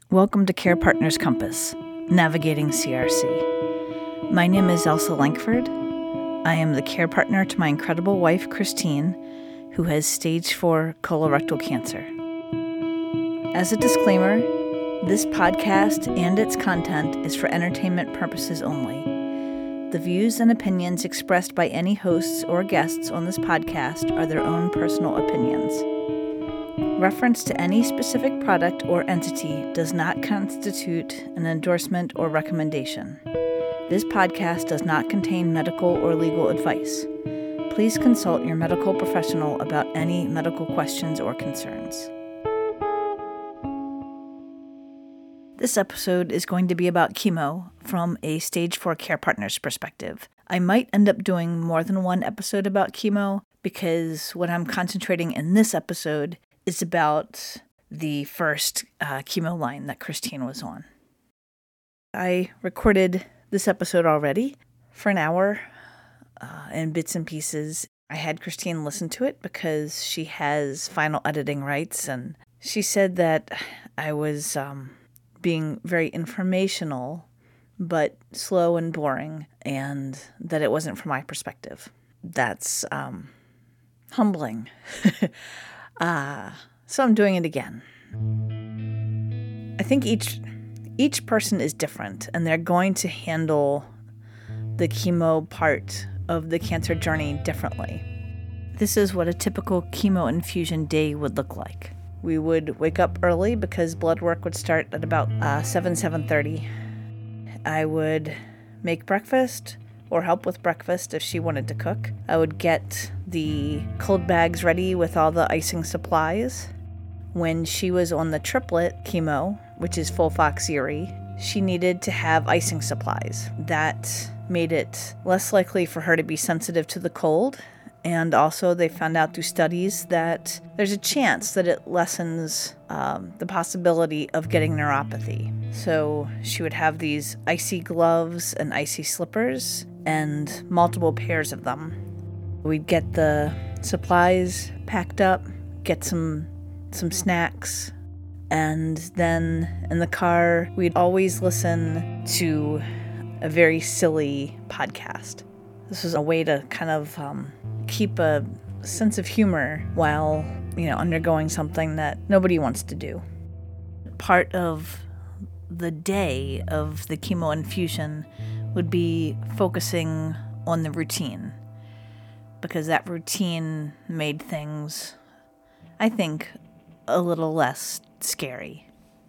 Welcome to Care Partners Compass, Navigating CRC. My name is Elsa Lankford. I am the care partner to my incredible wife, Christine, who has stage 4 colorectal cancer. As a disclaimer, this podcast and its content is for entertainment purposes only. The views and opinions expressed by any hosts or guests on this podcast are their own personal opinions. Reference to any specific product or entity does not constitute an endorsement or recommendation. This podcast does not contain medical or legal advice. Please consult your medical professional about any medical questions or concerns. This episode is going to be about chemo from a stage 4 care partner's perspective. I might end up doing more than one episode about chemo because what I'm concentrating in this episode is about the first chemo line that Christine was on. I recorded this episode already for an hour in bits and pieces. I had Christine listen to it because she has final editing rights, and she said that I was being very informational but slow and boring, and that it wasn't from my perspective. That's humbling. So I'm doing it again. I think each person is different, and they're going to handle the chemo part of the cancer journey differently. This is what a typical chemo infusion day would look like. We would wake up early because blood work would start at about 7:30. I would make breakfast or help with breakfast if she wanted to cook. I would get the cold bags ready with all the icing supplies. When she was on the triplet chemo, which is FOLFOXIRI, she needed to have icing supplies. That made it less likely for her to be sensitive to the cold. And also they found out through studies that there's a chance that it lessens the possibility of getting neuropathy. So she would have these icy gloves and icy slippers and multiple pairs of them. We'd get the supplies packed up, get some snacks, and then in the car we'd always listen to a very silly podcast. This was a way to kind of keep a sense of humor while, undergoing something that nobody wants to do. Part of the day of the chemo infusion would be focusing on the routine, because that routine made things, I think, a little less scary.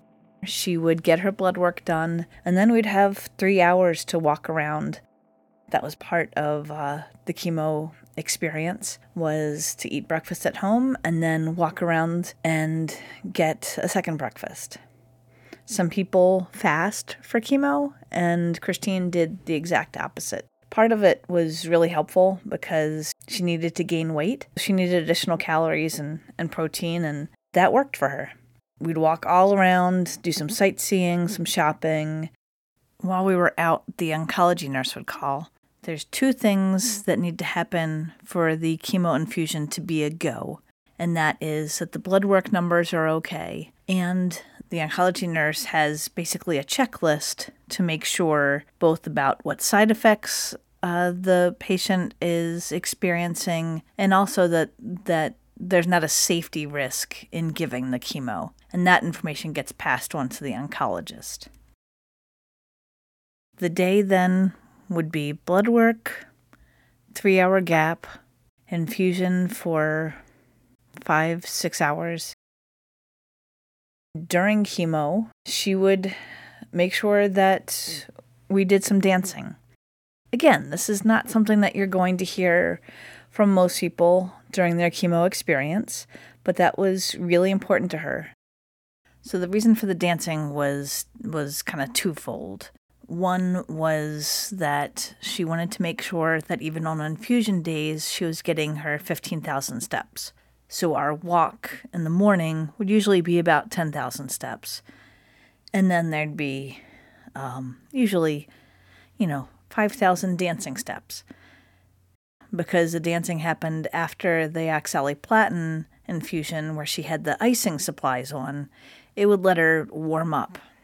She would get her blood work done, and then we'd have 3 hours to walk around. That was part of the chemo experience, was to eat breakfast at home and then walk around and get a second breakfast. Some people fast for chemo, and Christine did the exact opposite. Part of it was really helpful because she needed to gain weight. She needed additional calories and protein, and that worked for her. We'd walk all around, do some sightseeing, some shopping. While we were out, the oncology nurse would call. There's 2 things that need to happen for the chemo infusion to be a go, and that is that the blood work numbers are okay, and the oncology nurse has basically a checklist to make sure both about what side effects the patient is experiencing, and also that there's not a safety risk in giving the chemo, and that information gets passed on to the oncologist. The day then would be blood work, 3-hour gap, infusion for 5-6 hours. During chemo, she would make sure that we did some dancing. Again, this is not something that you're going to hear from most people during their chemo experience, but that was really important to her. So the reason for the dancing was kind of twofold. One was that she wanted to make sure that even on infusion days, she was getting her 15,000 steps. So our walk in the morning would usually be about 10,000 steps. And then there'd be usually, 5,000 dancing steps. Because the dancing happened after the oxaliplatin infusion where she had the icing supplies on, it would let her warm up.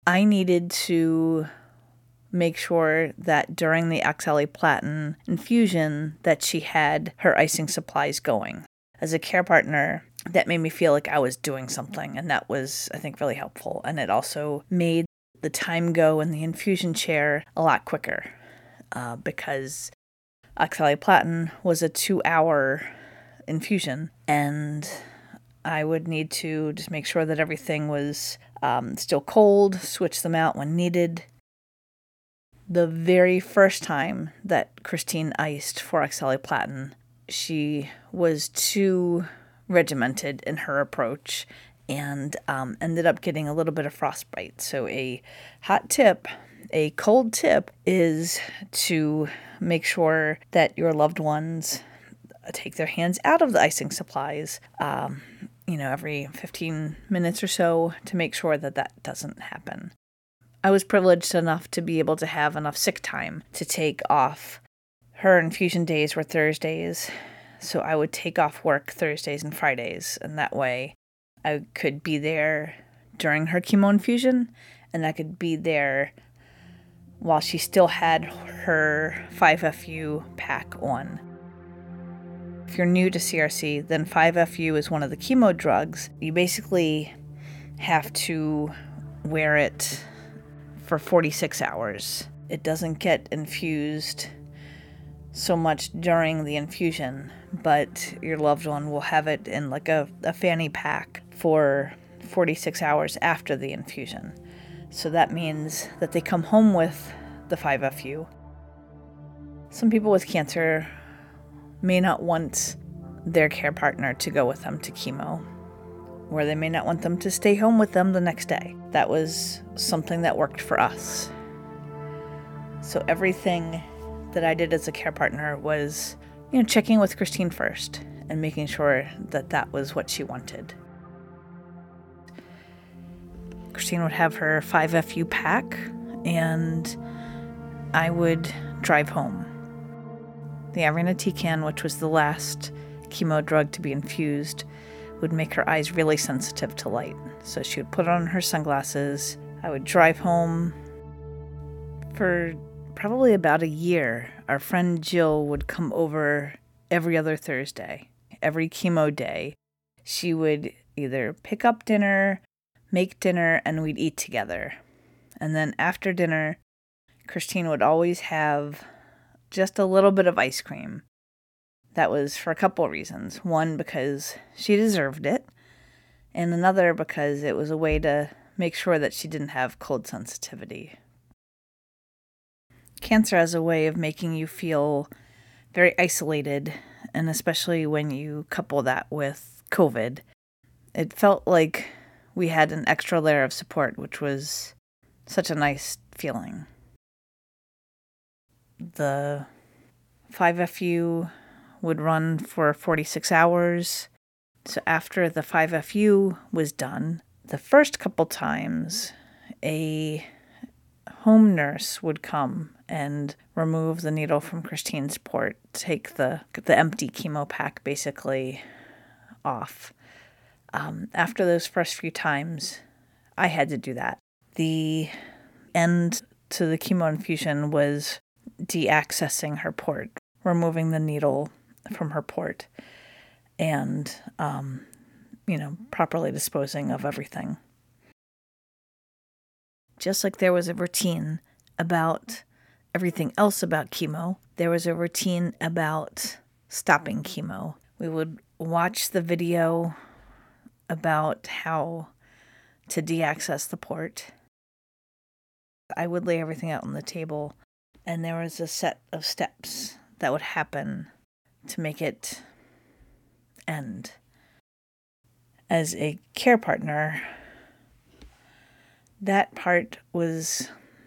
I needed to make sure that during the oxaliplatin infusion that she had her icing supplies going. As a care partner, that made me feel like I was doing something, and that was, I think, really helpful. And it also made the time go in the infusion chair a lot quicker because oxaliplatin was a 2-hour infusion, and I would need to just make sure that everything was still cold, switch them out when needed. The very first time that Christine iced for oxaliplatin, she was too regimented in her approach and ended up getting a little bit of frostbite. So a cold tip is to make sure that your loved ones take their hands out of the icing supplies, every 15 minutes or so to make sure that that doesn't happen. I was privileged enough to be able to have enough sick time to take off. Her infusion days were Thursdays, so I would take off work Thursdays and Fridays, and that way I could be there during her chemo infusion, and I could be there while she still had her 5FU pack on. If you're new to CRC, then 5FU is one of the chemo drugs. You basically have to wear it for 46 hours. It doesn't get infused so much during the infusion, but your loved one will have it in like a fanny pack for 46 hours after the infusion. So that means that they come home with the 5FU. Some people with cancer may not want their care partner to go with them to chemo, or they may not want them to stay home with them the next day. That was something that worked for us. So everything that I did as a care partner was, checking with Christine first and making sure that that was what she wanted. Christine would have her 5FU pack, and I would drive home. The irinotecan, which was the last chemo drug to be infused, would make her eyes really sensitive to light. So she would put on her sunglasses. I would drive home. For probably about a year, our friend Jill would come over every other Thursday, every chemo day. She would either pick up dinner, make dinner, and we'd eat together. And then after dinner, Christine would always have just a little bit of ice cream. That was for a couple of reasons. One, because she deserved it, and another because it was a way to make sure that she didn't have cold sensitivity. Cancer has a way of making you feel very isolated, and especially when you couple that with COVID. It felt like we had an extra layer of support, which was such a nice feeling. The 5FU would run for 46 hours. So after the 5FU was done, the first couple times, a home nurse would come and remove the needle from Christine's port, take the empty chemo pack basically off. After those first few times, I had to do that. The end to the chemo infusion was deaccessing her port, removing the needle from her port, and, properly disposing of everything. Just like there was a routine about everything else about chemo, there was a routine about stopping chemo. We would watch the video about how to deaccess the port. I would lay everything out on the table, and there was a set of steps that would happen to make it end. As a care partner, that part was,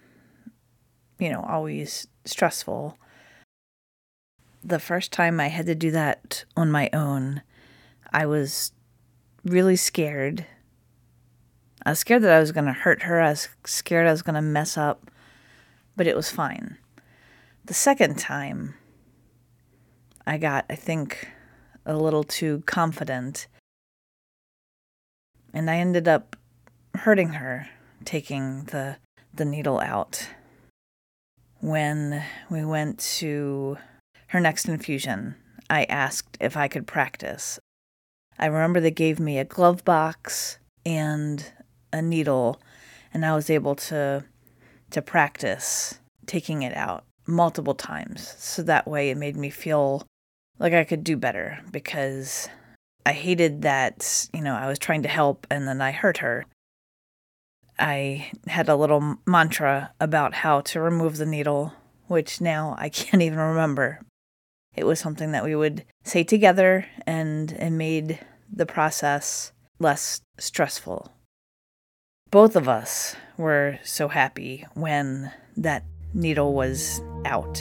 always stressful. The first time I had to do that on my own, I was really scared. I was scared that I was going to hurt her. I was scared I was going to mess up, but it was fine. The second time, I got, I think, a little too confident, and I ended up hurting her taking the needle out. When we went to her next infusion, I asked if I could practice. I remember they gave me a glove box and a needle, and I was able to practice taking it out multiple times. So that way it made me feel like I could do better, because I hated that, I was trying to help and then I hurt her. I had a little mantra about how to remove the needle, which now I can't even remember. It was something that we would say together, and it made the process less stressful. Both of us were so happy when that needle was out.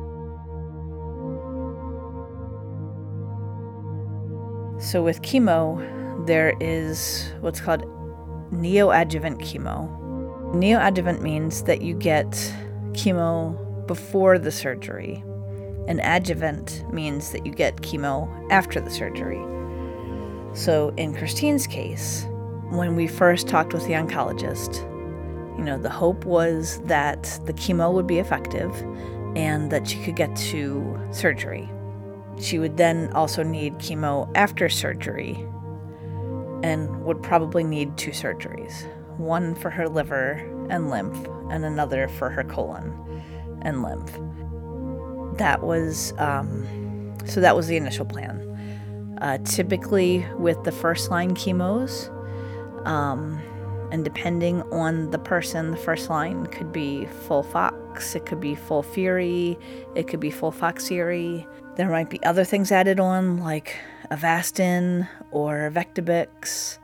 So with chemo, there is what's called neoadjuvant chemo. Neoadjuvant means that you get chemo before the surgery, and adjuvant means that you get chemo after the surgery. So in Christine's case, when we first talked with the oncologist, the hope was that the chemo would be effective and that she could get to surgery. She would then also need chemo after surgery and would probably need 2 surgeries, one for her liver and lymph and another for her colon and lymph. That was the initial plan. Typically with the first-line chemos, and depending on the person, the first line could be FOLFOX, it could be FOLFIRI, it could be FOLFOXIRI. There might be other things added on, like Avastin or Vectibix.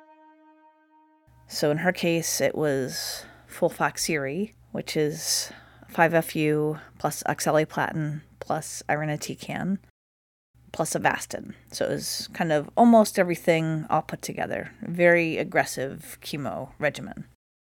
So in her case, it was FOLFOXIRI, which is 5-FU plus oxaliplatin plus irinotecan plus Avastin. So it was kind of almost everything all put together. Very aggressive chemo regimen.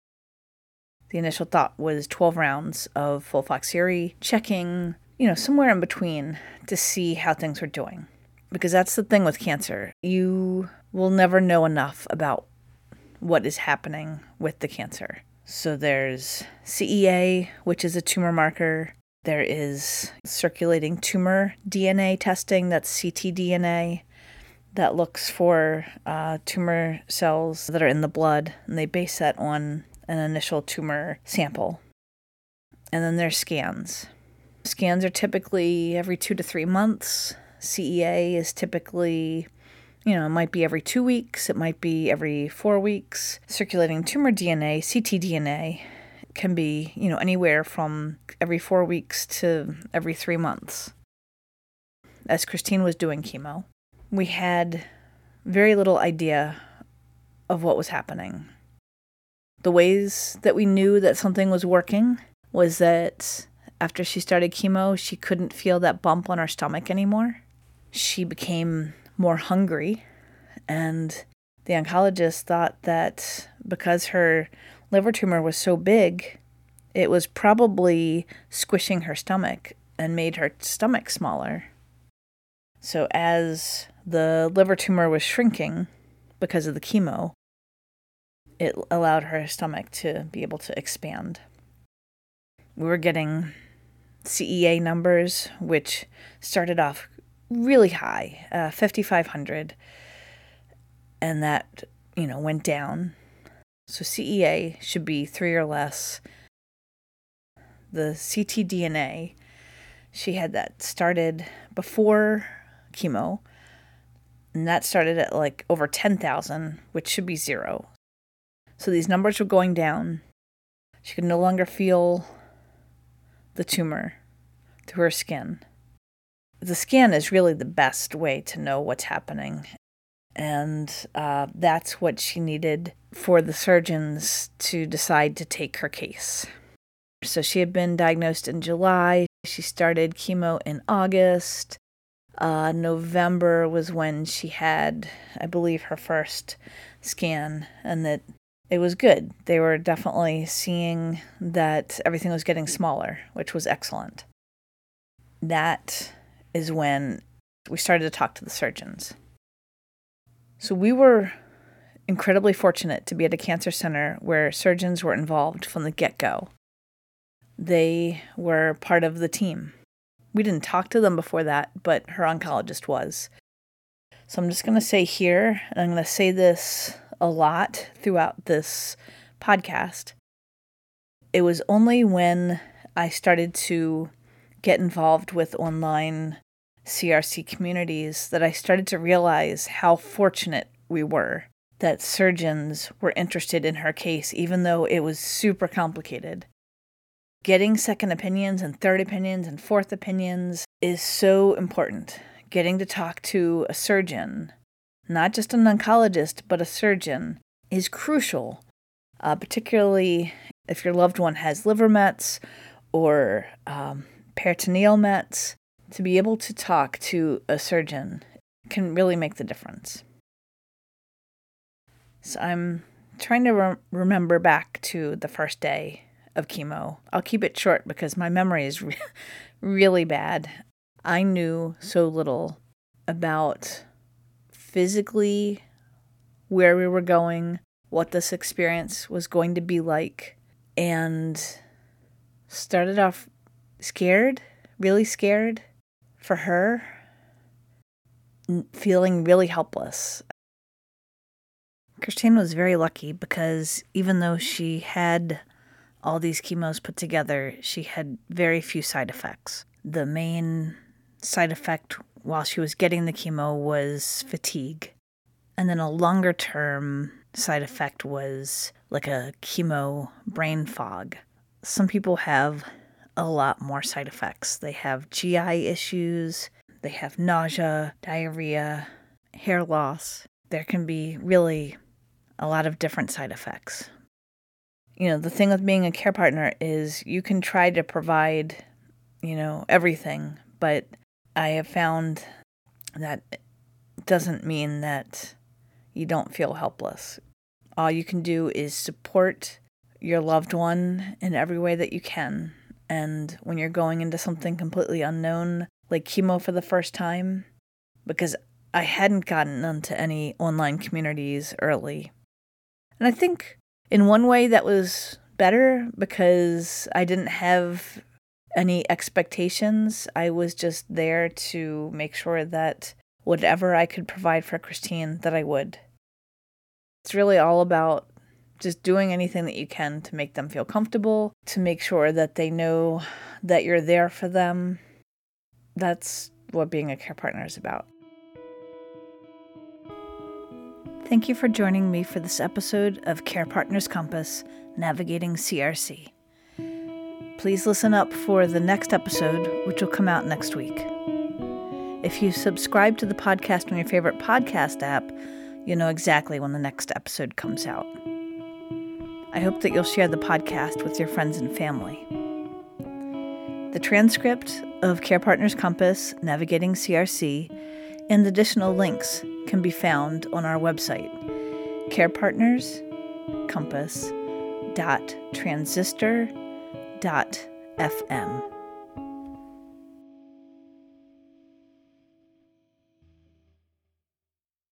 The initial thought was 12 rounds of FOLFOXIRI, checking, somewhere in between to see how things were doing. Because that's the thing with cancer. You will never know enough about what is happening with the cancer. So there's CEA, which is a tumor marker. There is circulating tumor DNA testing, that's ctDNA, that looks for tumor cells that are in the blood, and they base that on an initial tumor sample. And then there's scans. Scans are typically every 2 to 3 months. CEA is typically, it might be every 2 weeks, it might be every 4 weeks. Circulating tumor DNA, ctDNA, can be, anywhere from every 4 weeks to every 3 months. As Christine was doing chemo, we had very little idea of what was happening. The ways that we knew that something was working was that after she started chemo, she couldn't feel that bump on her stomach anymore. She became more hungry, and the oncologist thought that because her liver tumor was so big, it was probably squishing her stomach and made her stomach smaller. So as the liver tumor was shrinking because of the chemo, it allowed her stomach to be able to expand. We were getting CEA numbers, which started off really high, 5,500, and that, went down. So CEA should be 3 or less. The ctDNA, she had that started before chemo, and that started at like over 10,000, which should be 0. So these numbers were going down. She could no longer feel the tumor through her skin. The scan is really the best way to know what's happening. And that's what she needed for the surgeons to decide to take her case. So she had been diagnosed in July. She started chemo in August. November was when she had, I believe, her first scan, and that it was good. They were definitely seeing that everything was getting smaller, which was excellent. That is when we started to talk to the surgeons. So we were incredibly fortunate to be at a cancer center where surgeons were involved from the get-go. They were part of the team. We didn't talk to them before that, but her oncologist was. So I'm just going to say here, and I'm going to say this a lot throughout this podcast, it was only when I started to get involved with online CRC communities that I started to realize how fortunate we were that surgeons were interested in her case, even though it was super complicated. Getting second opinions and third opinions and fourth opinions is so important. Getting to talk to a surgeon, not just an oncologist, but a surgeon, is crucial, particularly if your loved one has liver mets or peritoneal mets. To be able to talk to a surgeon can really make the difference. So I'm trying to remember back to the first day of chemo. I'll keep it short because my memory is really bad. I knew so little about physically where we were going, what this experience was going to be like, and started off scared, really scared for her, feeling really helpless. Christine was very lucky because even though she had all these chemos put together, she had very few side effects. The main side effect while she was getting the chemo was fatigue. And then a longer term side effect was like a chemo brain fog. Some people have a lot more side effects. They have GI issues, they have nausea, diarrhea, hair loss. There can be really a lot of different side effects. You know, the thing with being a care partner is you can try to provide, everything, but I have found that it doesn't mean that you don't feel helpless. All you can do is support your loved one in every way that you can. And when you're going into something completely unknown, like chemo for the first time, because I hadn't gotten into any online communities early. And I think in one way that was better because I didn't have any expectations. I was just there to make sure that whatever I could provide for Christine, that I would. It's really all about just doing anything that you can to make them feel comfortable, to make sure that they know that you're there for them. That's what being a care partner is about. Thank you for joining me for this episode of Care Partners Compass, Navigating CRC. Please listen up for the next episode, which will come out next week. If you subscribe to the podcast on your favorite podcast app, you know exactly when the next episode comes out. I hope that you'll share the podcast with your friends and family. The transcript of Care Partners Compass, Navigating CRC, and additional links can be found on our website, carepartnerscompass.transistor.fm.